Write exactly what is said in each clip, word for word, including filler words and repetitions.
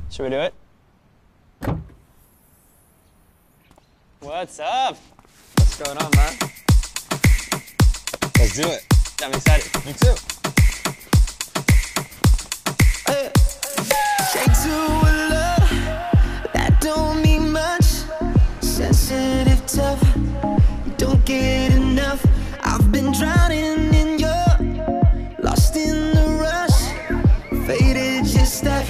Should we do it? What's up? What's going on, man? Let's do it. I'm excited. Me too. Hey. Straight to a love that don't mean much. Sensitive, tough, you don't get enough. I've been drowning in your, lost in the rush, faded your stuff.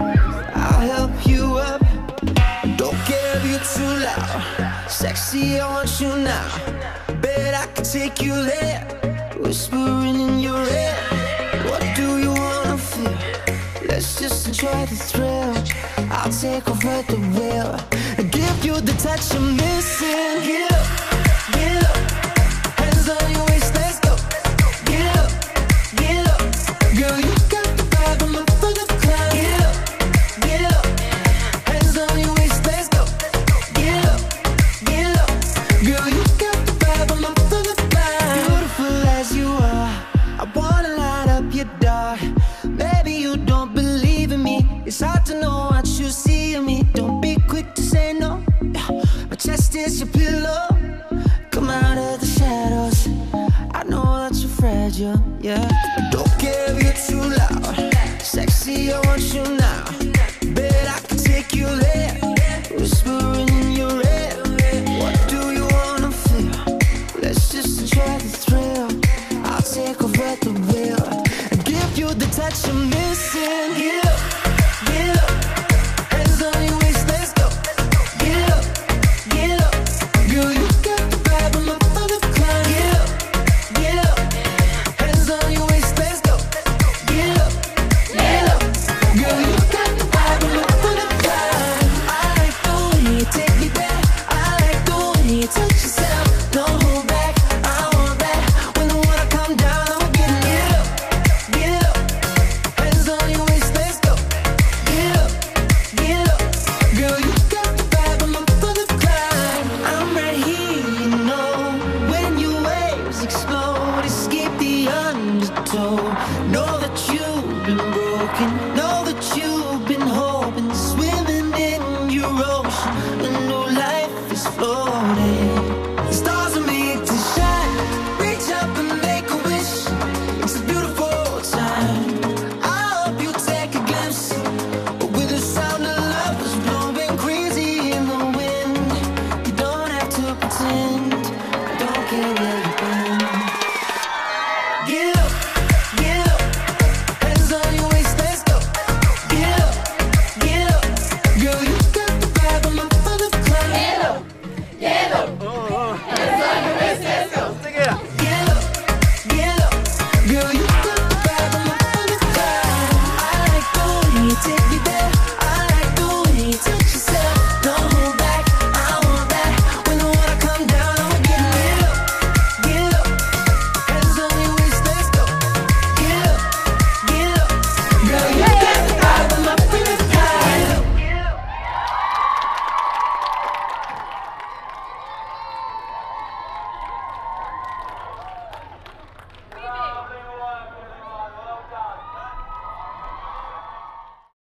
I'll help you up. Don't care if you're too loud. Sexy, I want you now. Bet I can take you there. Whispering in your ear. What do you wanna feel? Let's just enjoy the thrill. I'll take over the wheel and give you the touch you're missing. Get up, get up. Hands on your waist, let's go. Get up, get up. Girl, you got the vibe, I'm up for the climb. Get up, get up. Hands on your waist, let's go. Get up, get up. Girl, you got the vibe, I'm up for the climb. Beautiful as you are, I wanna light up your dark. Maybe you don't believe in me. It's hard to know what you see in me. Don't be quick to say no. My chest is your pillow. Come out of the shadows. I know that you're fragile, yeah. Don't care if you're too loud. Sexy, I want you now. Bet I can take you there. Whispering in your ear. What do you wanna feel? Let's just enjoy the thrill. I'll take over the wheel and give you the touch you're missing. Get up, get up. Hands on your waist, let's go. Get up, get up. Girl, you got the vibe, I'm up for the climb. Get up, get up. Hands on your waist, let's go. Get up, get up. Girl, you got the vibe, I'm up for the climb. I like the way you take me back. I like the way you touch yourself. Don't hold back, I want that. When the water come down, I'ma get it. Get up, get up. Hands on your waist, let's go. Get up, get up. Girl, you got the vibe, I'm up for the climb. I'm right here, you know. When your waves explode, escape the undertow. Know that you've been broken. Know that you've been hoping. Swimming in your ocean. A new life is floating.